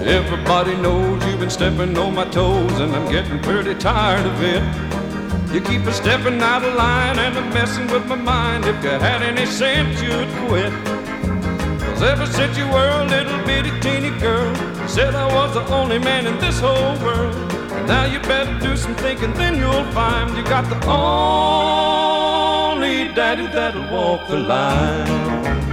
Everybody knows you've been stepping on my toes, and I'm getting pretty tired of it. You keep a stepping out of line and a messing with my mind. If you had any sense, you'd quit. 'Cause ever since you were a little bitty teeny girl, you said I was the only man in this whole world. And now you better do some thinking, then you'll find you got the only daddy that'll walk the line.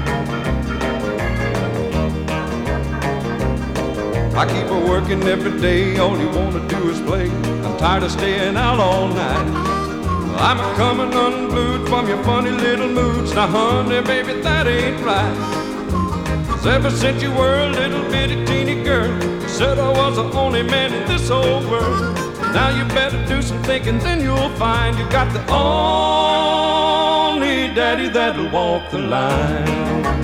I keep her working every day, all you wanna do is play. I'm tired of staying out all night. I'm a-coming unglued from your funny little moods. Now honey, baby, that ain't right. 'Cause ever since you were a little bitty teeny girl, you said I was the only man in this whole world. Now you better do some thinking, then you'll find you got the only daddy that'll walk the line.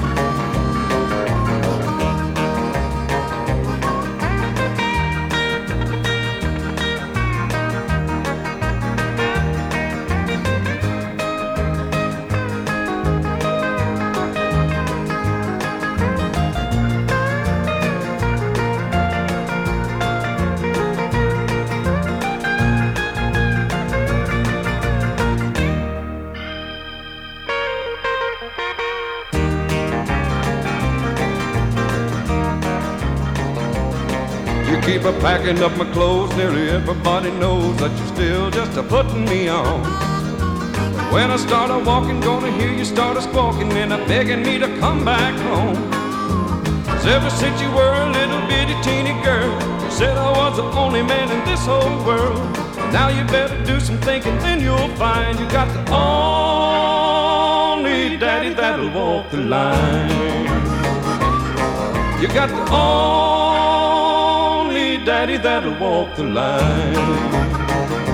Keep a packing up my clothes, nearly everybody knows that you're still just a-putting me on. But when I start a-walking, gonna hear you start a-squawking and a-begging me to come back home. 'Cause ever since you were a little bitty teeny girl, you said I was the only man in this whole world. Now you better do some thinking, then you'll find you got the only daddy that'll walk the line. You got the only daddy that'll walk the line.